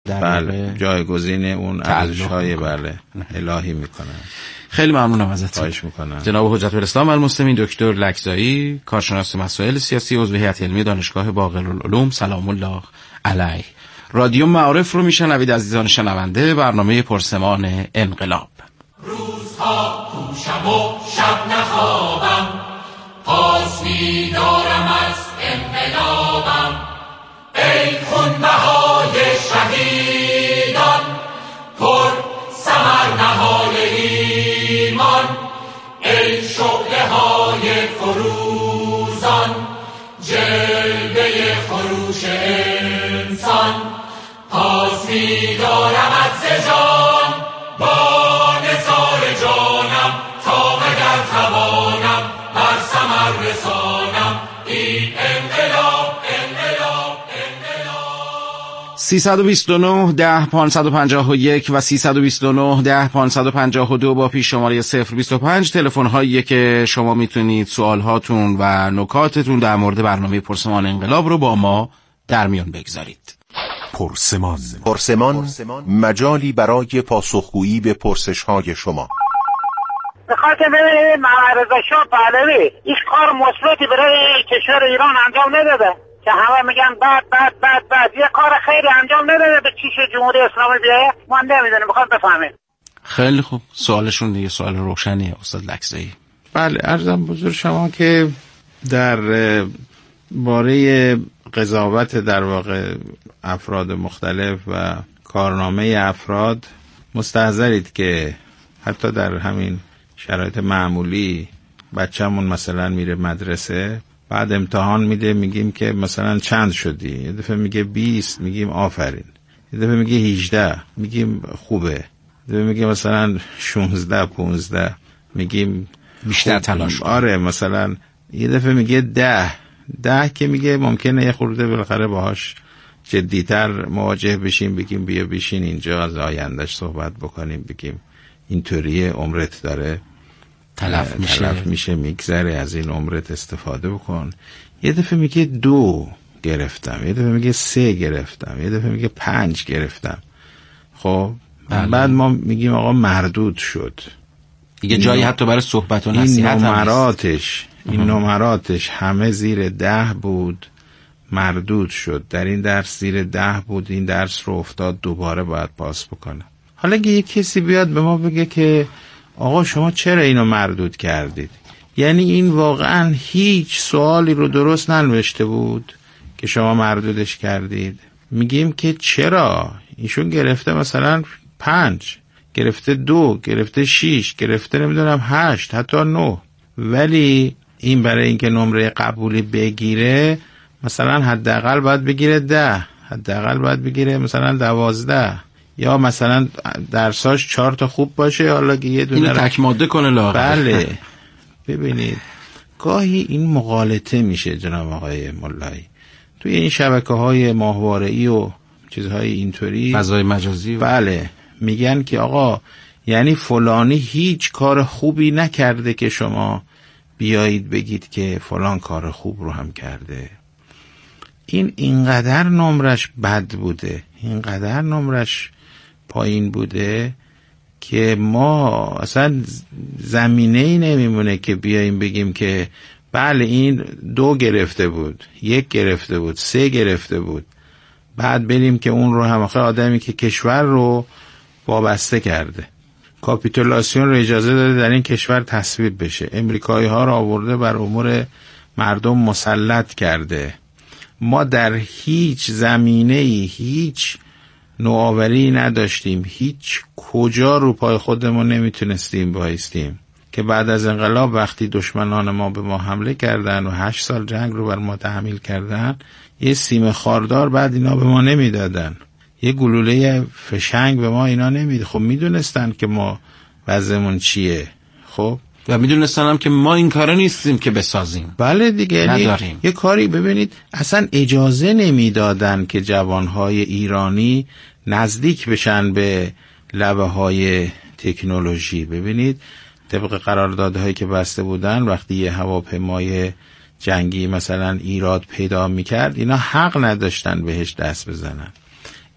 بله جایگزین اون ارزش‌های بله الهی میکنن. خیلی ممنونم ازت. خواهش میکنم. جناب حجت الاسلام المسلمین دکتر لکزایی، کارشناس مسائل سیاسی، عضو هیئت علمی دانشگاه باقرالعلوم، سلام الله علیه. رادیو معارف رو میشنوید عزیزان شنونده، برنامه پرسمان انقلاب. روزها کوشم و شب نخوابم، پاس می‌دارم از انقلابم. ای خونبهای شهیدان، پر ثمر نهال ایمان. ای شعله‌های فروزان، جلوه خروش انسان. پاس می‌دارم از جان با نثار جانم، تا مگر توانم بر ثمر رسانم. این انقلاب انقلاب انقلاب. 329 10 551 و 329 10 552 با پیش شماره 025 تلفن هایی که شما میتونید سوال هاتون و نکاتتون در مورد برنامه پرسمان انقلاب رو با ما در میان بگذارید. پرسمان مجالی برای پاسخگویی به پرسش‌های شما. بخاطر ببینید محمد رضا شاه پهلوی هیچ کار مثبتی برای کشور ایران انجام نداده که همه میگن بعد یه کار خیلی انجام نداده. به چیش جمهوری اسلامی بیایه ما نمیدونیم، بخواد بفهمیم. خیلی خوب، سوالشون دیگه سوال روشنیه استاد لکزایی. بله عرضم بزرگ شما که در باره قضاوت در واقع افراد مختلف و کارنامه افراد مستحضرید که حتی در همین شرایط معمولی بچه‌مون مثلا میره مدرسه، بعد امتحان میده، میگیم که مثلا چند شدی، یه دفعه میگه 20، میگیم آفرین، یه دفعه میگه 18، میگیم خوبه، یه دفعه میگه مثلا 16 15، میگیم بیشتر تلاش کن. آره مثلا یه دفعه میگه 10 که میگه ممکنه یه خورده بالاخره باهاش جدیتر مواجه بشیم، بگیم بیا بشین اینجا از آیندهش صحبت بکنیم، بگیم اینطوریه عمرت داره تلف میشه میگذره، از این عمرت استفاده بکن. یه دفعه میگه 2 گرفتم، یه دفعه میگه 3 گرفتم، یه دفعه میگه 5 گرفتم. خب بعد ما میگیم آقا مردود شد دیگه، جایی حتی برای صحبت و نصیحت این نمراتش همه زیر 10 بود، مردود شد. در این درس زیر 10 بود، این درس رو افتاد، دوباره باید پاس بکنه. حالا اگه یک کسی بیاد به ما بگه که آقا شما چرا اینو مردود کردید، یعنی این واقعا هیچ سوالی رو درست ننوشته بود که شما مردودش کردید، میگیم که چرا ایشون گرفته مثلا 5، گرفته 2، گرفته 6، گرفته نمیدونم 8، حتی 9، ولی این برای اینکه نمره قبولی بگیره مثلا حداقل باید بگیره 10، حداقل باید بگیره مثلا 12، یا مثلا درساش 4 تا خوب باشه، حالا که یه دونه اینو تک ماده کنه لاغر. بله ببینید گاهی این مغالطه میشه جناب آقای ملایی توی این شبکه‌های ماهواره‌ای و چیزهای اینطوری، فضای مجازی بله میگن که آقا یعنی فلانی هیچ کار خوبی نکرده که شما بیایید بگید که فلان کار خوب رو هم کرده. این اینقدر نمرش بد بوده، اینقدر نمرش پایین بوده که ما اصلا زمینه‌ای نمیمونه که بیاییم بگیم که بله این 2 گرفته بود، 1 گرفته بود، 3 گرفته بود، بعد بریم که اون رو هم آدمی که کشور رو وابسته کرده، کاپیتولاسیون رو اجازه داده در این کشور تصویب بشه، امریکایی ها رو آورده بر امور مردم مسلط کرده، ما در هیچ زمینه‌ای هیچ نوآوری نداشتیم، هیچ کجا رو پای خودمون نمیتونستیم بایستیم که بعد از انقلاب وقتی دشمنان ما به ما حمله کردن و 8 سال جنگ رو بر ما تحمیل کردن، یه سیم خاردار بعد اینا به ما نمیدادن، یه گلوله فشنگ به ما اینا نمیده. خب میدونستن که ما وضعمون چیه، خب و میدونستن هم که ما این کارا نیستیم که بسازیم. بله دیگه نداریم. یه کاری ببینید اصلا اجازه نمیدادن که جوانهای ایرانی نزدیک بشن به لبه های تکنولوژی. ببینید طبق قراردادهایی که بسته بودن وقتی یه هواپیمای جنگی مثلا ایراد پیدا میکرد اینا حق نداشتن بهش دست بزنن.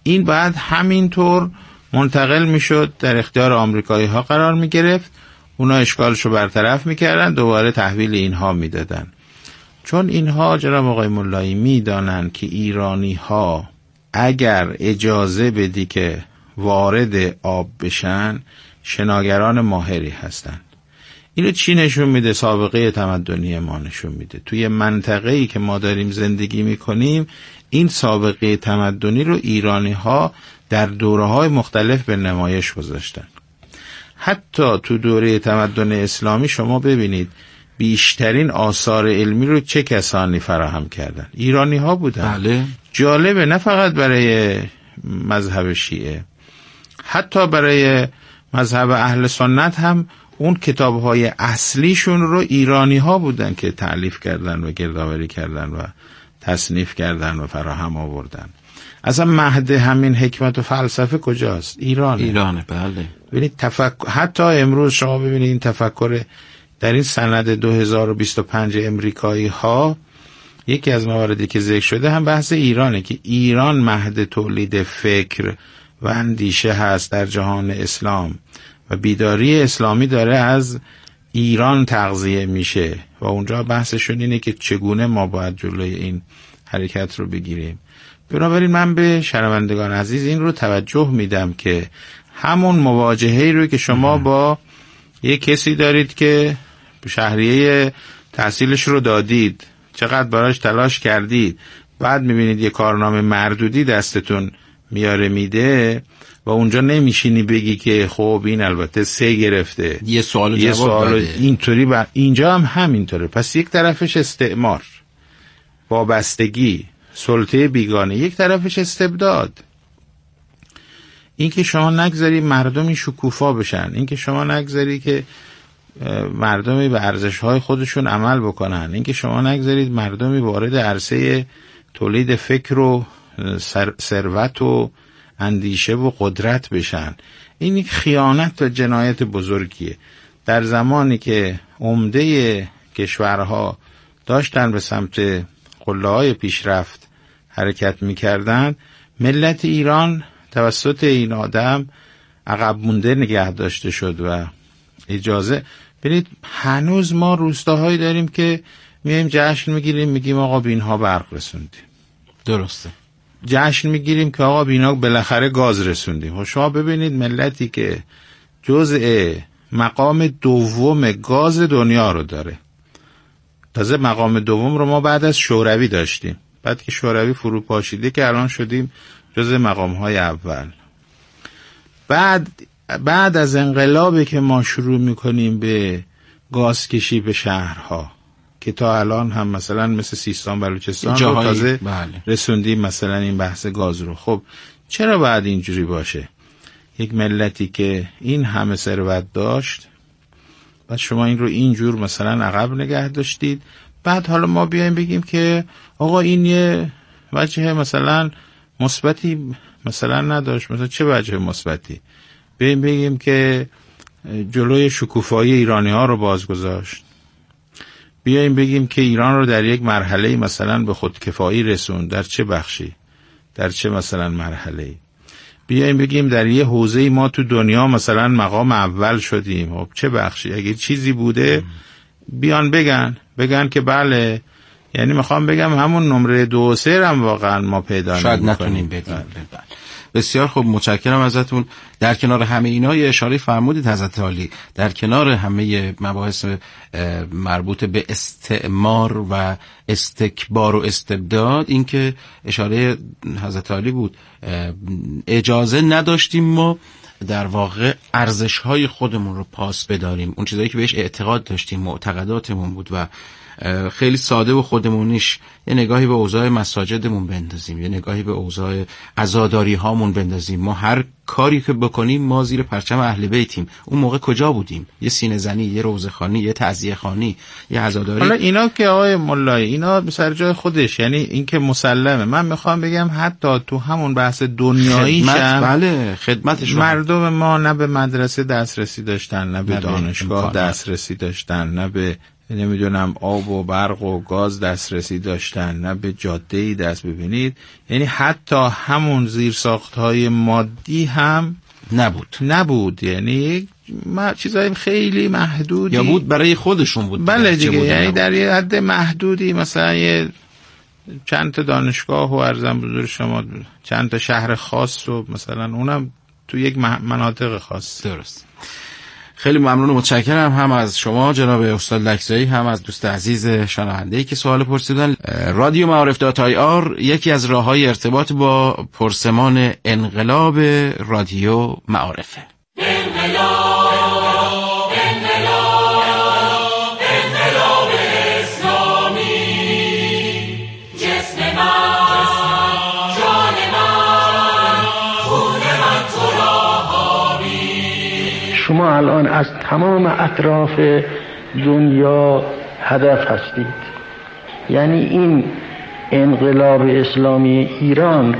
این بعد همینطور منتقل میشد، در اختیار آمریکایی ها قرار میگرفت، اونا اشکالشو برطرف میکردن، دوباره تحویل اینها میدادن. چون اینها جناب آقای ملایی میدانن که ایرانی ها اگر اجازه بدی که وارد آب بشن، شناگران ماهری هستن. اینو چی نشون میده؟ سابقه تمدنی ما نشون میده. توی منطقه‌ای که ما داریم زندگی میکنیم، این سابقه تمدنی رو ایرانی ها در دوره‌های مختلف به نمایش گذاشتن. حتی تو دوره تمدن اسلامی شما ببینید بیشترین آثار علمی رو چه کسانی فراهم کردن؟ ایرانی ها بودن. بله. جالبه، نه فقط برای مذهب شیعه، حتی برای مذهب اهل سنت هم اون کتاب‌های اصلیشون رو ایرانی ها بودن که تألیف کردن و گردآوری کردن و تصنیف کردن و فراهم آوردن. اصلا مهد همین حکمت و فلسفه کجاست؟ ایرانه. بله. ببینید حتی امروز شما ببینید این تفکر در این سند 2025 امریکایی ها، یکی از مواردی که ذکر شده هم بحث ایرانه که ایران مهد تولید فکر و اندیشه هست در جهان اسلام و بیداری اسلامی داره از ایران تغذیه میشه و اونجا بحثشون اینه که چگونه ما باید جلوی این حرکت رو بگیریم. بنابراین من به شنوندگان عزیز این رو توجه میدم که همون مواجهه‌ای رو که شما با یک کسی دارید که شهریه تحصیلش رو دادید، چقدر براش تلاش کردید، بعد میبینید یه کارنامه مردودی دستتون میاره میده و اونجا نمیشینی بگی که خب این البته 3 گرفته، یه سوال اینطوری اینجا هم همینطوره. پس یک طرفش استعمار، وابستگی، سلطه بیگانه، یک طرفش استبداد. این که شما نگذاری مردمی شکوفا بشن، این که شما نگذاری که مردمی به ارزش‌های خودشون عمل بکنن، این که شما نگذارید مردمی وارد عرصه تولید فکر و ثروت و اندیشه و قدرت بشن، این یک خیانت و جنایت بزرگیه. در زمانی که عمده کشورها داشتن به سمت قله‌های پیشرفت حرکت می‌کردن، ملت ایران توسط این آدم عقب مونده نگه داشته شد و اجازه ببینید هنوز ما روستاهایی داریم که میایم جشن میگیریم، میگیم آقا بینها برق رسوندیم. درسته. جشن میگیریم که آقا بینا بالاخره گاز رسوندیم. و شما ببینید ملتی که جزء مقام دوم گاز دنیا رو داره. تازه مقام دوم رو ما بعد از شوروی داشتیم، بعد که شوروی فرو پاشیده که الان شدیم جزء مقام‌های اول. بعد از انقلابی که ما شروع میکنیم به گاز کشی به شهرها که تا الان هم مثلا مثل سیستان بلوچستان رو تازه رسوندیم مثلا این بحث گاز رو. خب چرا باید اینجوری باشه؟ یک ملتی که این همه ثروت داشت، بعد شما این رو اینجور مثلا عقب نگه داشتید، بعد حالا ما بیایم بگیم که آقا این یه وجه مثلا مثبتی مثلا نداشت. مثلا چه وجه مثبتی؟ بیایم بگیم که جلوی شکوفایی ایرانی ها رو باز گذاشت، بیایم بگیم که ایران رو در یک مرحله مثلا به خودکفایی رسوند. در چه بخشی؟ در چه مثلا مرحله؟ بیایم بگیم در یه حوزه ما تو دنیا مثلا مقام اول شدیم. خب چه بخشی؟ اگه چیزی بوده بیان بگن که بله، یعنی میخوام بگم همون نمره 2 و 3 هم واقعا ما پیدا شاید نتونیم بدیم. بسیار خوب، متشکرم ازتون. در کنار همه اینا یه اشاره فرمودید حضرت عالی، در کنار همه مباحث مربوط به استعمار و استکبار و استبداد، این که اشاره حضرت عالی بود، اجازه نداشتیم ما در واقع ارزش‌های خودمون رو پاس بداریم، اون چیزایی که بهش اعتقاد داشتیم، معتقداتمون بود و خیلی ساده و خودمونیش یه نگاهی به اوضاع مساجدمون بندازیم، یه نگاهی به اوضاع عزاداری هامون بندازیم. ما هر کاری که بکنیم ما زیر پرچم اهل بیتیم. اون موقع کجا بودیم؟ یه سینه زنی، یه روزه خانی، یه تعزیه خانی، یه عزاداری. حالا اینا که آقای ملایی اینا سر جای خودش، یعنی این که مسلمه. من میخوام بگم حتی تو همون بحث دنیاییش بله خدمتش مردم ما نه به مدرسه دسترسی داشتن، نه به دانشگاه دسترسی داشتن، نه به نمیدونم آب و برق و گاز دسترسی داشتن، نه به جاده‌ای دست ببینید. یعنی حتی همون زیرساخت‌های مادی هم نبود. یعنی چیزای خیلی محدودی یا بود برای خودشون بود. بله دیگه، یعنی در یه حد محدودی، مثلا یه چند تا دانشگاه و ارزم بزرگ شما چند تا شهر خاص و مثلا اونم تو یک مناطق خاص. درست. خیلی ممنون و متشکرم هم از شما جناب استاد لکزایی، هم از دوست عزیز شنونده‌ای که سوال پرسیدن. رادیو معارف.ir یکی از راه‌های ارتباط با پرسمان انقلاب رادیو معارفه. شما الان از تمام اطراف دنیا هدف هستید. یعنی این انقلاب اسلامی ایران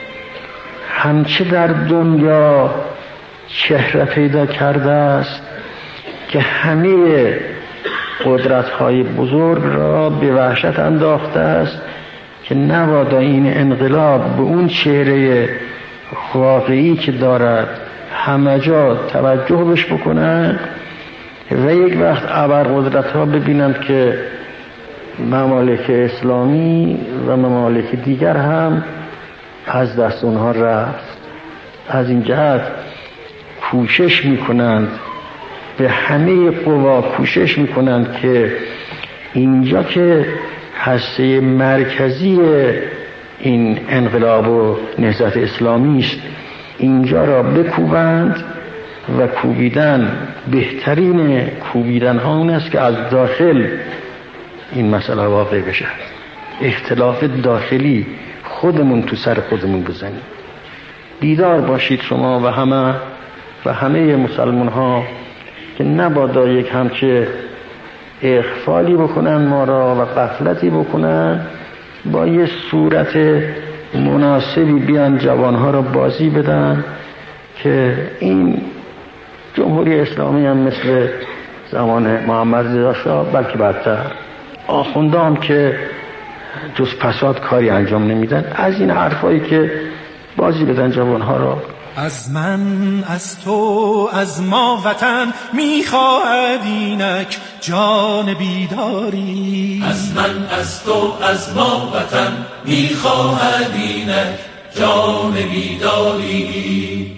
همچه در دنیا چهره پیدا کرده است که همه قدرت‌های بزرگ را به وحشت انداخته است که نبادا این انقلاب به اون چهره واقعی که دارد همه جا توجه بش بکنن و یک وقت ابرقدرت ها ببینند که ممالک اسلامی و ممالک دیگر هم از دست اونها رفت. از این جهت کوشش میکنند، به همه قوا کوشش میکنند که اینجا که هسته مرکزی این انقلاب و نهضت اسلامی است، اینجا را بکوبند و کوبیدن، بهترین کوبیدن ها اون است که از داخل این مسئله واقع بشه. اختلاف داخلی خودمون تو سر خودمون بزنیم. بیدار باشید شما و همه مسلمان ها که نبادا یک همچه اغفالی بکنن ما را و غفلتی بکنن، با یه صورت مناسبی بیان جوانها را بازی بدن که این جمهوری اسلامی هم مثل زمان محمد رضا شاه بلکه بدتر، آخونده هم که جز فساد کاری انجام نمیدن. از این حرفایی که بازی بدن جوانها را. از من، از تو، از ما وطن میخواهد اینک جان بیداری. از من، از تو، از ما وطن میخواهد اینک جان بیداری.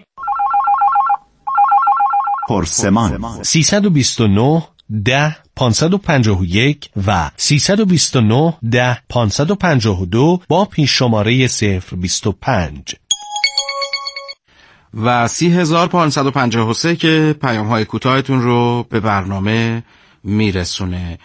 پرسمان 329 10 551 و 329 10 552 با پیش شماره 025 و 30553 که پیام‌های کوتاهتون رو به برنامه میرسونه.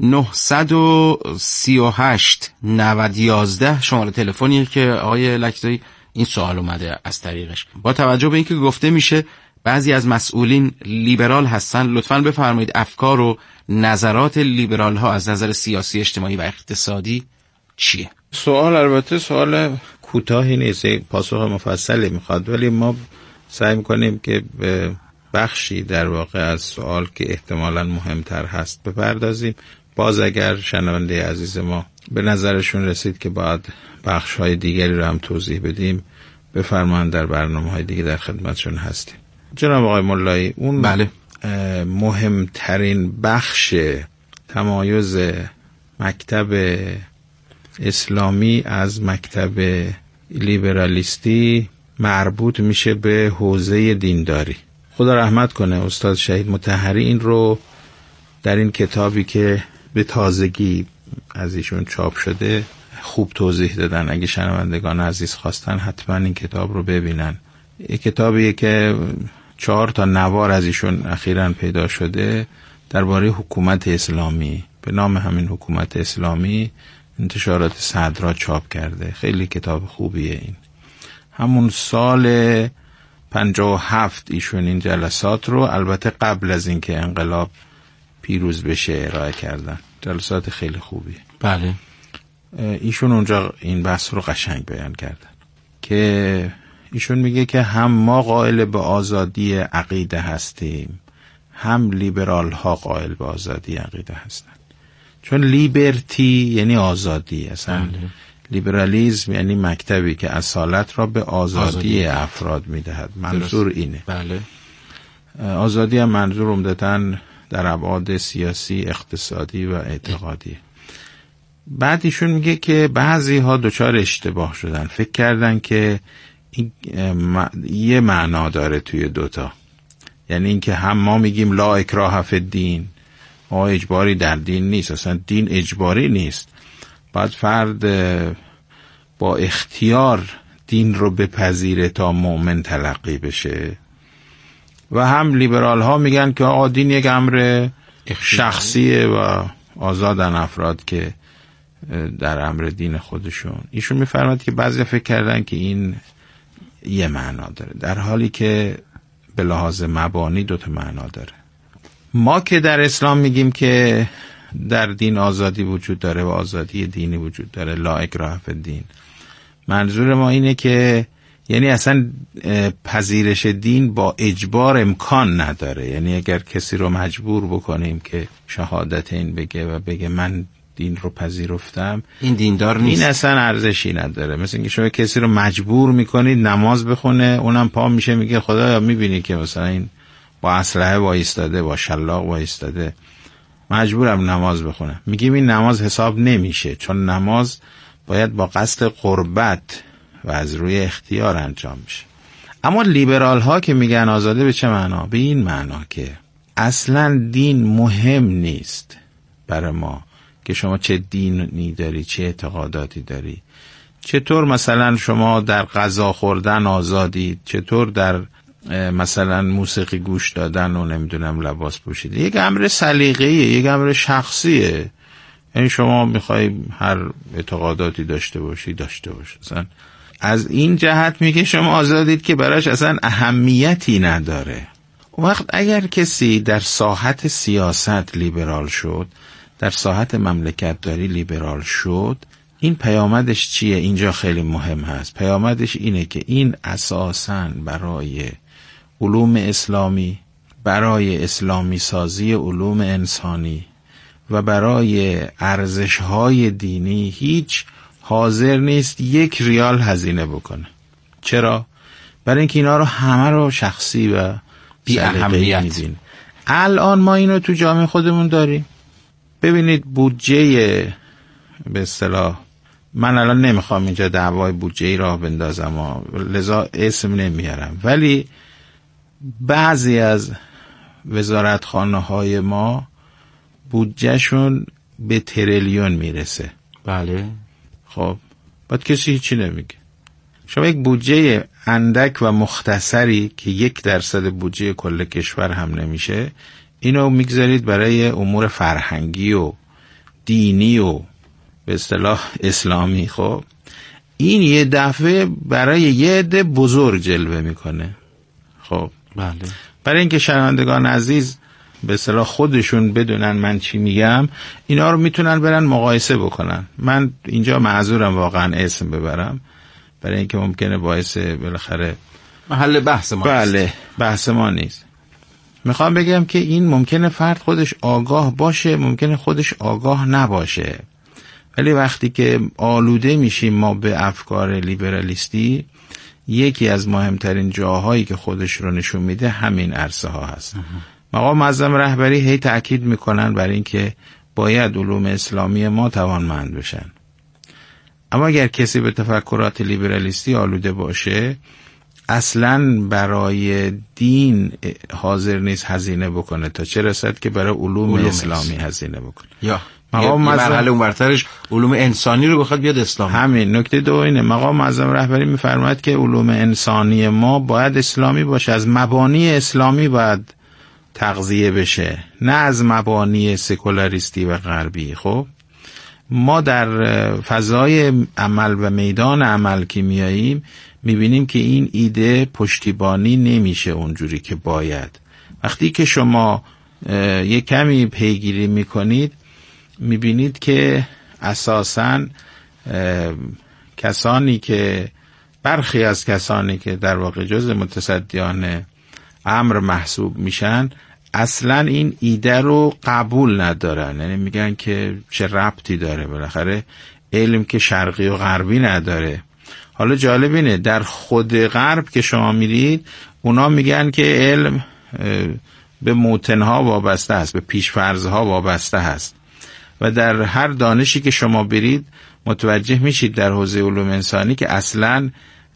938 9011 شماره تلفنیه که آقای لکزایی این سوال اومده از طریقش. با توجه به اینکه گفته میشه بعضی از مسئولین لیبرال هستن، لطفاً بفرمایید افکار و نظرات لیبرال ها از نظر سیاسی، اجتماعی و اقتصادی چیه؟ سوال البته سوال کوتاهی نیست، پاسخ مفصلی میخواد، ولی ما سعی میکنیم که به بخشی در واقع از سوال که احتمالاً مهمتر هست بپردازیم. باز اگر شنونده عزیز ما به نظرشون رسید که باید بخش‌های دیگری رو هم توضیح بدیم، بفرمایید، در برنامه‌های دیگه در خدمتشون هستیم. جناب آقای ملایی، اون بله مهمترین بخش تمایز مکتب اسلامی از مکتب لیبرالیستی مربوط میشه به حوزه دینداری. خدا رحمت کنه استاد شهید مطهری این رو در این کتابی که به تازگی از ایشون چاپ شده خوب توضیح دادن. اگه شنوندگان عزیز خواستن حتما این کتاب رو ببینن. یک کتابیه که 4 تا نوار از ایشون اخیراً پیدا شده درباره حکومت اسلامی، به نام همین حکومت اسلامی، انتشارات صدرا چاپ کرده. خیلی کتاب خوبیه. این همون سال 57 ایشون این جلسات رو، البته قبل از اینکه انقلاب پیروز بشه، ارائه کردن. جلسات خیلی خوبیه. بله. ایشون اونجا این بحث رو قشنگ بیان کردن که ایشون میگه که هم ما قائل به آزادی عقیده هستیم، هم لیبرال ها قائل به آزادی عقیده هستند. چون لیبرتی یعنی آزادی، اصلا لیبرالیزم یعنی مکتبی که اصالت را به آزادی افراد میدهد. منظور اینه. بله. آزادی هم منظور عمدتاً در ابعاد سیاسی، اقتصادی و اعتقادی. بعد ایشون میگه که بعضی ها دچار اشتباه شدن، فکر کردن که این یه معنا داره توی دوتا، یعنی اینکه هم ما میگیم لا اکراه فی الدین، ما اجباری در دین نیست، اصلا دین اجباری نیست، باید فرد با اختیار دین رو بپذیره تا مؤمن تلقی بشه. و هم لیبرال ها میگن که آقا دین یک امر شخصیه و آزادن افراد که در امر دین خودشون. ایشون میفرماد که بعضی فکر کردن که این یه معنا داره، در حالی که به لحاظ مبانی دوتا معنا داره. ما که در اسلام میگیم که در دین آزادی وجود داره و آزادی دینی وجود داره، لا اکراه فی الدین، منظور ما اینه که یعنی اصلا پذیرش دین با اجبار امکان نداره. یعنی اگر کسی رو مجبور بکنیم که شهادتین بگه و بگه من دین رو پذیرفتم، این دیندار نیست، این اصلا ارزشی نداره. مثل اینکه شما کسی رو مجبور میکنید نماز بخونه، اونم پا میشه میگه خدایا میبینی که مثلا این با اسلحه وایستاده، با شلاق وایستاده، مجبورم نماز بخونه. میگیم این نماز حساب نمیشه، چون نماز باید با قصد قربت و از روی اختیار انجام میشه. اما لیبرال ها که میگن آزاده، به چه معنا؟ به این معنا که اصلا دین مهم نیست برای ما که شما چه دینی داری، چه اعتقاداتی داری، چطور مثلا شما در غذا خوردن آزادید، چطور در مثلا موسیقی گوش دادن و نمیدونم لباس پوشیدن. یک امر سلیقه‌ایه، یک امر شخصیه. یعنی شما میخوای هر اعتقاداتی داشته باشی داشته باشی. اصلا از این جهت میگه شما آزادید که براش اصلا اهمیتی نداره. اون وقت اگر کسی در ساحت سیاست لیبرال شد، در ساحت مملکت داری لیبرال شد، این پیامدش چیه؟ اینجا خیلی مهم هست. پیامدش اینه که این اساساً برای علوم اسلامی، برای اسلامی سازی علوم انسانی و برای ارزش‌های دینی هیچ حاضر نیست 1 ریال هزینه بکنه. چرا؟ برای اینکه اینا رو همه رو شخصی و بی اهمیت می‌بینه. الان ما اینو تو جامعه خودمون داریم. ببینید بودجه، به اصطلاح من الان نمیخوام اینجا دعوای بودجه را بندازم لذا اسم نمیارم، ولی بعضی از وزارتخانه‌های ما بودجهشون به تریلیون میرسه. بله. خب بعد کسی هیچی نمیگه. شما یک بودجه اندک و مختصری که 1% بودجه کل کشور هم نمیشه، اینو میگذارید برای امور فرهنگی و دینی و به اصطلاح اسلامی. خب این یه دفعه برای یه عده بزرگ جلوه میکنه. خب بله. برای اینکه شنوندگان عزیز به اصطلاح خودشون بدونن من چی میگم، اینا رو میتونن برن مقایسه بکنن. من اینجا معذورم واقعا اسم ببرم، برای اینکه ممکنه باعث بالاخره محل بحث ما بله بحث ما نیست. میخوام بگم که این ممکنه فرد خودش آگاه باشه، ممکنه خودش آگاه نباشه، ولی وقتی که آلوده میشیم ما به افکار لیبرالیستی، یکی از مهمترین جاهایی که خودش رو نشون میده همین عرصه ها هست. مقام معظم رهبری هی تأکید میکنن بر این که باید علوم اسلامی ما توانمند بشن. اما اگر کسی به تفکرات لیبرالیستی آلوده باشه، اصلاً برای دین حاضر نیست هزینه بکنه، تا چه رسد که برای علوم اسلامی هزینه بکنه. یا مرحله اون برترش علوم انسانی رو بخواد بیاد اسلام. همین نکته دو اینه. مقام معظم رهبری میفرماید که علوم انسانی ما باید اسلامی باشه، از مبانی اسلامی باید تغذیه بشه، نه از مبانی سکولاریستی و غربی. خب ما در فضای عمل و میدان عمل که میاییم میبینیم که این ایده پشتیبانی نمیشه اونجوری که باید. وقتی که شما یک کمی پیگیری میکنید میبینید که اساساً کسانی که برخی از کسانی که در واقع جز متصدیان امر محسوب میشن، اصلا این ایده رو قبول ندارن، یعنی میگن که چه ربطی داره، بالاخره علم که شرقی و غربی نداره. حالا جالب اینه در خود غرب که شما میرید اونا میگن که علم به موتنها وابسته است، به پیشفرضها وابسته است و در هر دانشی که شما برید متوجه میشید در حوزه علوم انسانی که اصلا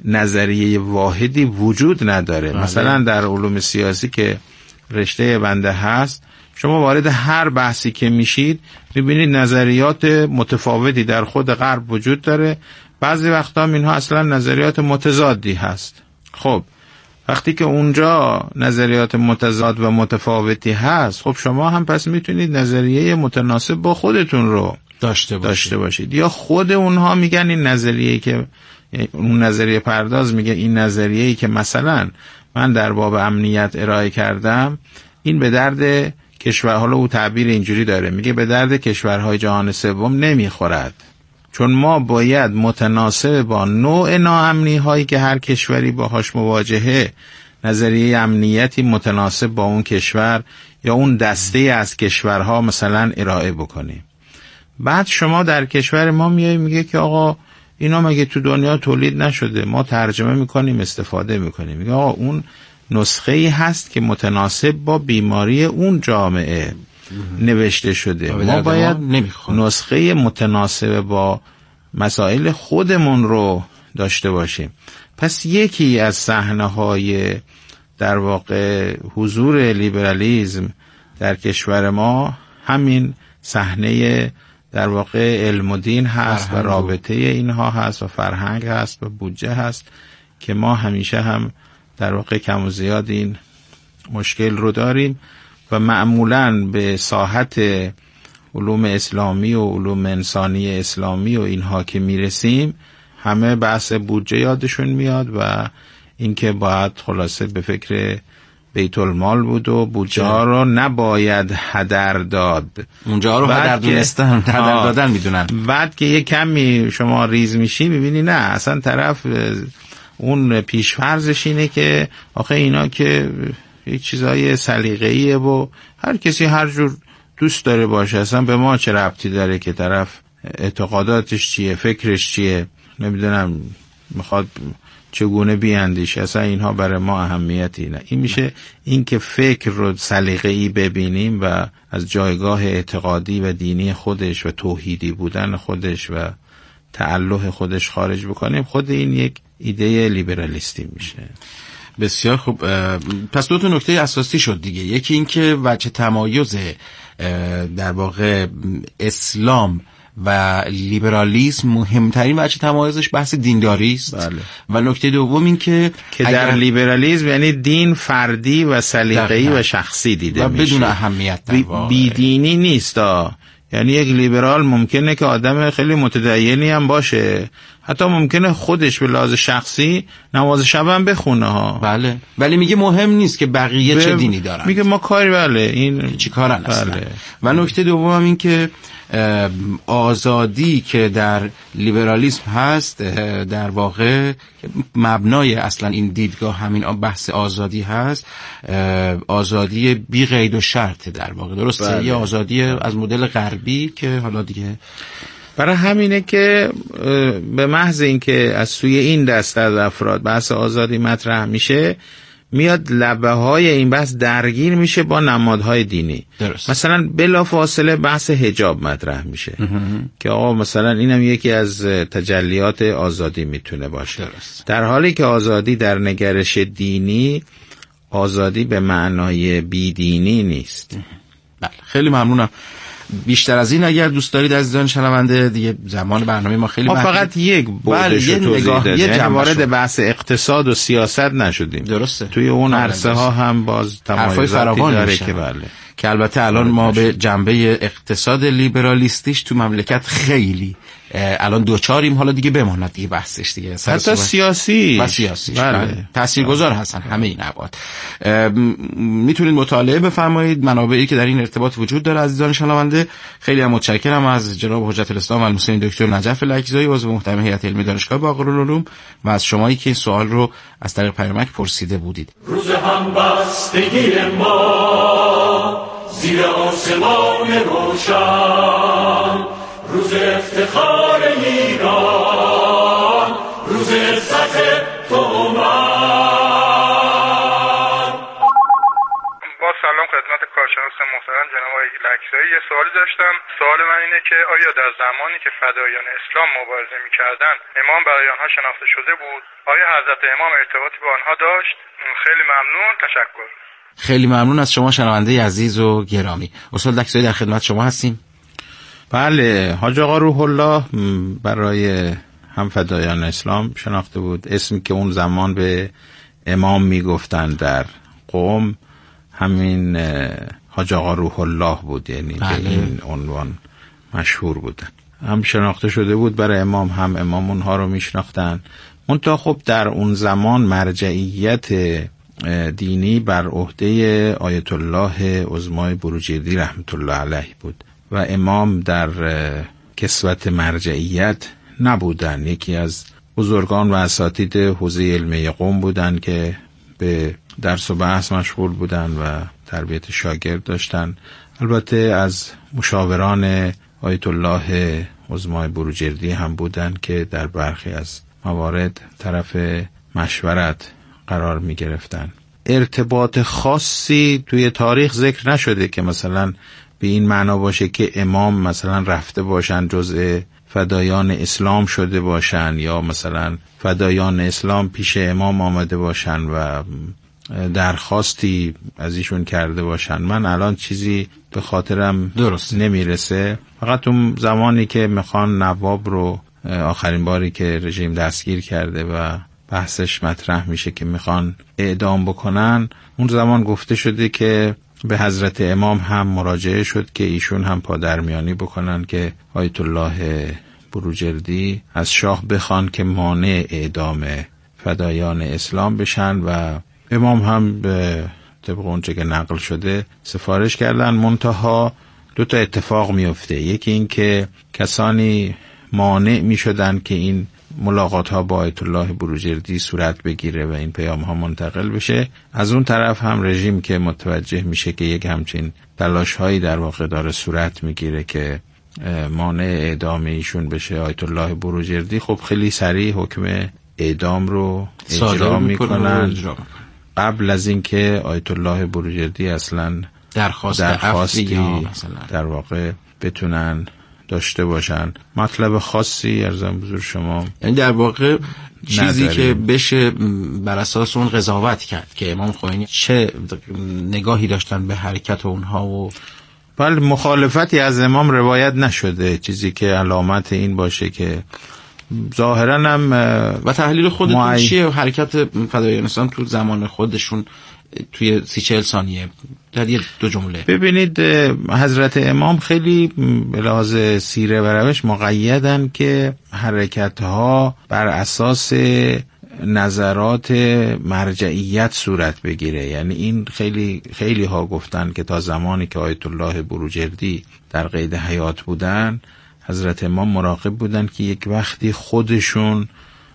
نظریه واحدی وجود نداره. مثلا در علوم سیاسی که رشته بنده هست، شما وارد هر بحثی که میشید میبینید نظریات متفاوتی در خود غرب وجود داره، بعضی وقتا اینها اصلا نظریات متضادی هست. خب وقتی که اونجا نظریات متضاد و متفاوتی هست، خب شما هم پس میتونید نظریه متناسب با خودتون رو داشته باشید. یا خود اونها میگن این نظریه‌ای که اون نظریه پرداز میگه این نظریه‌ای که مثلا من در باب امنیت ارائه کردم این به درد کشور، حالا او تعبیر اینجوری داره، میگه به درد کشورهای جهان سوم نمیخورد، چون ما باید متناسب با نوع ناامنی هایی که هر کشوری باهاش مواجهه نظریه امنیتی متناسب با اون کشور یا اون دسته از کشورها مثلا ارائه بکنیم. بعد شما در کشور ما میای میگه که آقا اینا مگه تو دنیا تولید نشده، ما ترجمه میکنیم استفاده میکنیم. میگه آقا اون نسخه ای هست که متناسب با بیماری اون جامعه نوشته شده، ما باید نسخه متناسب با مسائل خودمون رو داشته باشیم. پس یکی از صحنه‌های در واقع حضور لیبرالیسم در کشور ما همین صحنه در واقع علم و دین هست و رابطه اینها هست و فرهنگ هست و بودجه هست که ما همیشه هم در واقع کم و زیاد این مشکل رو داریم و معمولاً به ساحت علوم اسلامی و علوم انسانی اسلامی و اینها که میرسیم همه بحث بودجه یادشون میاد و اینکه باید خلاصه به فکر بیت المال بود و بودجه ها رو نباید هدر داد. اونجا رو هدر دونستن، هدر دادن میدونن. بعد که یه کمی شما ریز میشی میبینی نه اصلا طرف اون پیشفرضش اینه که آخه اینا که یه چیزای سلیقه‌ایه و هر کسی هر جور دوست داره باشه، اصلا به ما چه ربطی داره که طرف اعتقاداتش چیه، فکرش چیه، نمیدونم میخواد چگونه بیاندیشه، اصلا اینها برای ما اهمیتی نه. این میشه این که فکر رو سلیقه‌ای ببینیم و از جایگاه اعتقادی و دینی خودش و توحیدی بودن خودش و تعلق خودش خارج بکنیم، خود این یک ایده لیبرالیستی میشه. بسیار خوب. پس دو تا نکته اساسی شد دیگه، یکی این که وجه تمایز در واقع اسلام و لیبرالیسم مهمترین وجه تمایزش بحث دینداری است. بله. و نکته دوم این که در لیبرالیسم یعنی دین فردی و سلیقه‌ای و شخصی دیده و میشه بدون اهمیت در واقع بیدینی نیست. یعنی یک لیبرال ممکنه که آدم خیلی متدینی هم باشه، حتی ممکنه خودش به لحاظ شخصی نماز شب هم بخونه ها. بله. ولی میگه مهم نیست که بقیه چه دینی دارن، میگه ما کاری این چی کارن اصلا. بله. و نکته دوم هم این که آزادی که در لیبرالیسم هست در واقع مبنای اصلا این دیدگاه همین بحث آزادی هست، آزادی بی قید و شرط در واقع، درسته؟ بله. یه آزادی از مدل غربی که حالا دیگه برای همینه که به محض اینکه از سوی این دسته از افراد بحث آزادی مطرح میشه، میاد لبه های این بحث درگیر میشه با نمادهای دینی. درست. مثلا بلا فاصله بحث حجاب مطرح میشه که آقا مثلا اینم یکی از تجلیات آزادی میتونه باشه. درست. در حالی که آزادی در نگرش دینی آزادی به معنای بیدینی نیست. بله، خیلی ممنونم. بیشتر از این اگر دوست دارید عزیزان شنونده، دیگه زمان برنامه ما خیلی فقط یک بودش رو توضیح دادیم، یعنی وارد بحث اقتصاد و سیاست نشدیم. درسته. توی اون عرصه ها هم باز تمایزاتی داره که بله، که البته الان ما به جنبه اقتصاد لیبرالیستیش تو مملکت خیلی الان دوچاریم، حالا دیگه بماند دیگه بحثش دیگه حتی سیاسی و سیاسی بله. تاثیرگذار هستن همه این ابعاد. میتونید مطالعه بفرمایید منابعی که در این ارتباط وجود داره عزیزان شنونده. خیلی هم متشکرم از جناب حجت الاسلام المسلمین دکتر نجف لکزایی عضو محترم هیئت علمی دانشگاه باقرالعلوم و از شمایی که این سوال رو از طریق پیامک پرسیده بودید. روز همبستگی ما زیر آسمان روشن، روز افتخار ایران، روز عزت تو با سلام خدمت کارشناس محترم جناب آقای لکزایی. یه سوالی داشتم. سوال من اینه که آیا در زمانی که فدایان اسلام مبارزه می‌کردن امام برای آنها شناخته شده بود؟ آیا حضرت امام ارتباطی با آنها داشت؟ خیلی ممنون، تشکر. خیلی ممنون از شما شنونده عزیز و گرامی. استاد لکزایی در خدمت شما هستیم. بله، حاج آقا روح الله برای هم فدایان اسلام شناخته بود. اسمی که اون زمان به امام میگفتن در قم همین حاج آقا روح الله بود، یعنی به این عنوان مشهور بودن. هم شناخته شده بود برای امام، هم امام اونها رو میشناختن. منتها خب در اون زمان مرجعیت دینی بر عهده آیت الله عظمای بروجردی رحمت الله علیه بود و امام در کسوت مرجعیت نبودن. یکی از بزرگان و اساتید حوزه علمی قم بودن که به درس و بحث مشغول بودن و تربیت شاگرد داشتن. البته از مشاوران آیت الله عظمای بروجردی هم بودن که در برخی از موارد طرف مشورت قرار می گرفتن. ارتباط خاصی توی تاریخ ذکر نشده که مثلا به این معنا باشه که امام مثلا رفته باشن جزء فدایان اسلام شده باشن یا مثلا فدایان اسلام پیش امام آمده باشن و درخواستی از ایشون کرده باشن. من الان چیزی به خاطرم درست نمیرسه. فقط اون زمانی که میخوان نواب رو آخرین باری که رژیم دستگیر کرده و بحثش مطرح میشه که میخوان اعدام بکنن، اون زمان گفته شده که به حضرت امام هم مراجعه شد که ایشون هم پادرمیانی بکنن که آیت الله بروجردی از شاه بخوان که مانع اعدام فدایان اسلام بشن و امام هم به طبق اونچه که نقل شده سفارش کردن. منتها دو تا اتفاق میفته. یکی این که کسانی مانع میشدن که این ملاقات ها با آیت الله بروجردی صورت بگیره و این پیام ها منتقل بشه. از اون طرف هم رژیم که متوجه میشه که یک همچین تلاش هایی در واقع داره صورت میگیره که مانع اعدام ایشون بشه آیت الله بروجردی، خب خیلی سریع حکم اعدام رو اجرا میکنن قبل از اینکه آیت الله بروجردی اصلا درخواستی در واقع بتونن داشته باشن. مطلب خاصی ارزم بزرگ شما، یعنی در واقع چیزی که بشه بر اساس اون قضاوت کرد که امام خمینی چه نگاهی داشتن به حرکت اونها و بله مخالفتی از امام روایت نشده، چیزی که علامت این باشه که ظاهرا هم و تحلیل خودتون چیه حرکت فدایان اسلام تو زمان خودشون توی 30-40 ثانیه در یه دو جمله؟ ببینید حضرت امام خیلی به لحاظ سیره و روش مقیدن که حرکتها بر اساس نظرات مرجعیت صورت بگیره. یعنی این خیلی ها گفتن که تا زمانی که آیت الله بروجردی در قید حیات بودن حضرت امام مراقب بودن که یک وقتی خودشون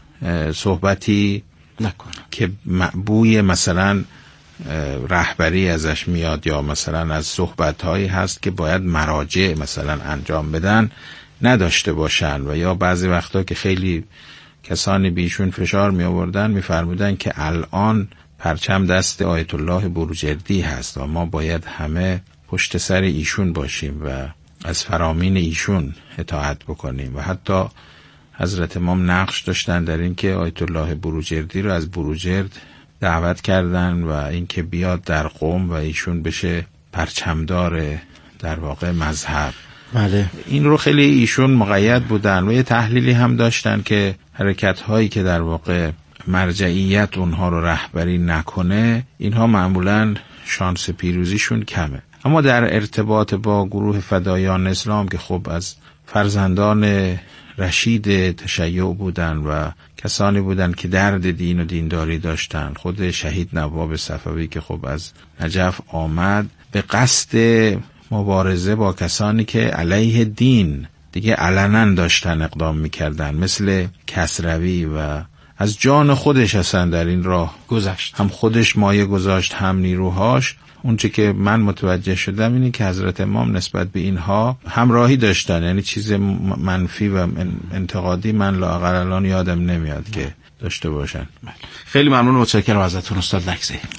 صحبتی نکنن که بوی مثلا رهبری ازش میاد یا مثلا از صحبت‌هایی هست که باید مراجع مثلا انجام بدن نداشته باشن. و یا بعضی وقتا که خیلی کسانی بیشون فشار می آوردن می فرمودن که الان پرچم دست آیت الله بروجردی هست و ما باید همه پشت سر ایشون باشیم و از فرامین ایشون اطاعت بکنیم. و حتی حضرت امام نقش داشتن در این که آیت الله بروجردی رو از بروجرد دعوت کردن و اینکه بیاد در قم و ایشون بشه پرچمدار در واقع مذهب. بله. این رو خیلی ایشون مقید بودن و یه تحلیلی هم داشتن که حرکت هایی که در واقع مرجعیت اونها رو رهبری نکنه اینها معمولاً شانس پیروزیشون کمه. اما در ارتباط با گروه فدایان اسلام که خب از فرزندان رشید تشیع بودن و کسانی بودن که درد دین و دینداری داشتن، خود شهید نواب صفوی که خب از نجف آمد به قصد مبارزه با کسانی که علیه دین دیگه علنا داشتن اقدام میکردن، مثل کسروی و از جان خودش هستن در این راه گذشت، هم خودش مایه گذاشت هم نیروهاش. اونچه که من متوجه شدم اینه که حضرت امام نسبت به اینها همراهی داشتن، یعنی چیز منفی و انتقادی من لااقل الان یادم نمیاد که داشته باشن. خیلی ممنون و متشکرم ازتون استاد لکزی.